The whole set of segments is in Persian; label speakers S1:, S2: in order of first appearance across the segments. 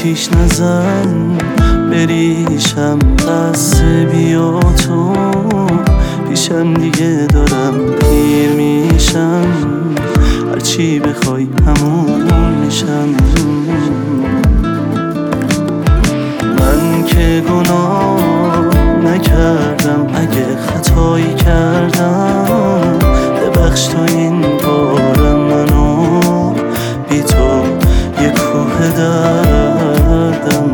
S1: آتیش نزن بریشم دست بیا تو پیشم دیگه دارم پیر میشم هرچی بخوای همون میشم من که گناه نکردم اگه خطایی کردم ببخش تا این بارم منو بی تو یه کوه دردم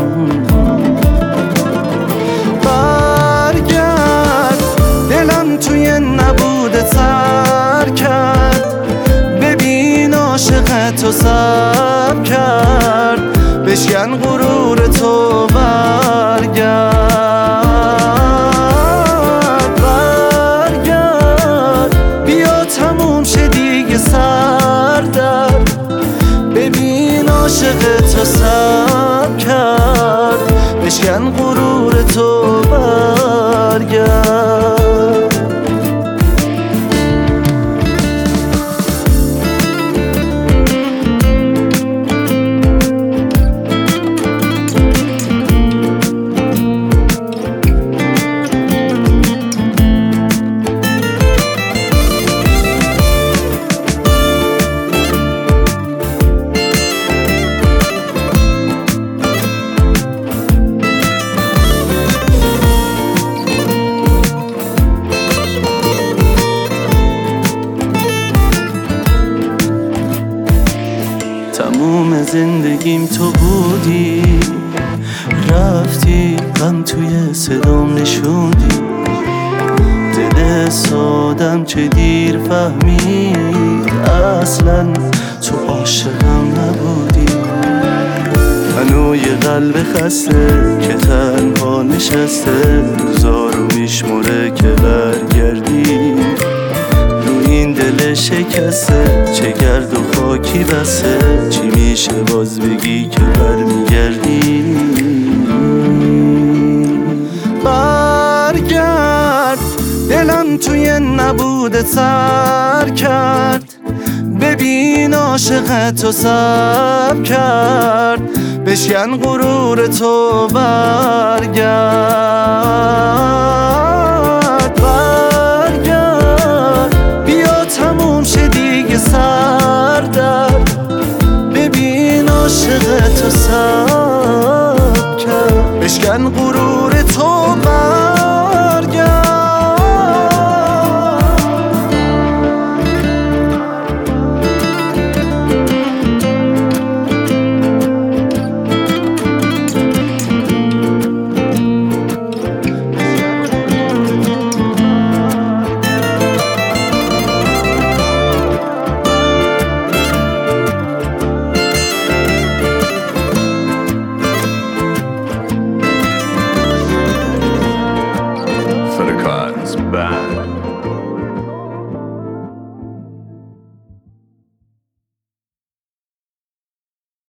S1: برگرد دلم توی نبوده تر کرد ببین عاشقتو سب کرد بشکن غرور تو برگرد بیا تموم شه دیگه سردرد ببین عاشقتو سب کرد بشکن غرور تو برگرد تموم زندگیم تو بودی رفتی غم توی صدام نشوندی دل سادم چه دیر فهمید اصلا تو عاشقم نبودی منو یه قلب خسته که تنها نشسته روزارو میشموره که برگردی این دل شکسته چه گرد و خاکی بسه چی میشه باز بگی که برمیگردی برگرد دلم توی نبوده تر کرد ببین عاشقتو سب کرد بشکن غرور تو برگرد تموم شه دیگه سردرد ببین عاشقتو سب کرد بشکن غرور تو